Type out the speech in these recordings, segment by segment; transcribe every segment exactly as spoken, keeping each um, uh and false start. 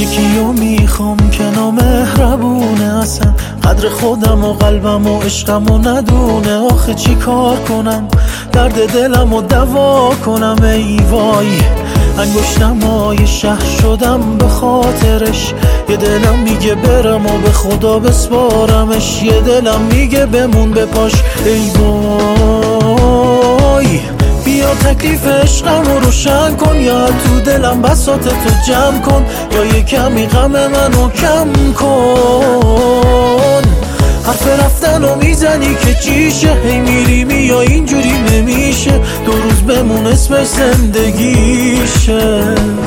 یکی رو میخوام که نامهربونه، اصلا قدر خودم و قلبم و عشقم و ندونه. آخه چی کار کنم درد دلم و دوا کنم؟ ای وای انگشتمای شهر شدم به خاطرش. یه دلم میگه برم و به خدا بسپارمش، یه دلم میگه بمون به پاش. ای وای بیا تکلیف عشقم رو روشن کن، یا تو دلم بساط تو جمع کن، یا یه کمی غم منو کم کن. حرف رفتن رو میزنی که چیشه، هی میری میا اینجوری نمیشه، دو روز بمون اسمش زندگیشه.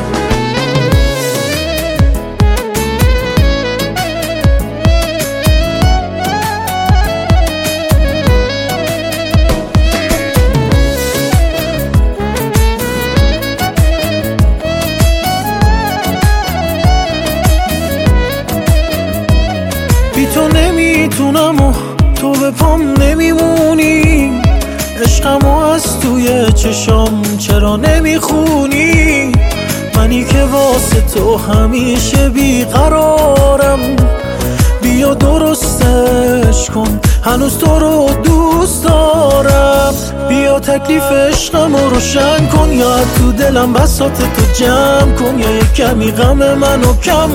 بی تو نمیتونم و تو به پام نمیمونی، عشقمو از توی چشام چرا نمیخونی؟ منی که واسه تو همیشه بیقرارم، بیا درستش کن هنوز تو رو دوست دارم. بیا تکلیف عشقمو روشن کن، یا تو دلم بساط تو جمع کن، یا یه کمی غم منو کم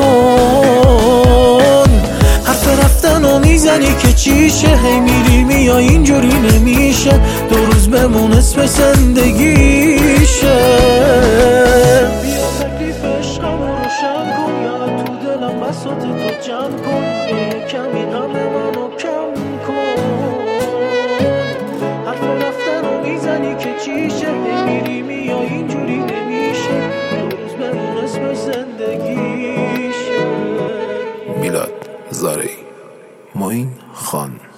کن. حرف رفتن رو میزنی که چیشه، هی میری میا اینجوری نمیشه، دو روز بمون اسم زندگیشه. بیا تکلیف عشقم رو روشن کن، یا تو دلم بساط تو جمع کن، یه کمی غم منو کم کن. حرف رفتن رو میزنی که چیشه، هی میری میا اینجوری نمیشه، دو روز بمون اسم زندگیشه. میلاد زارعی، معین خان.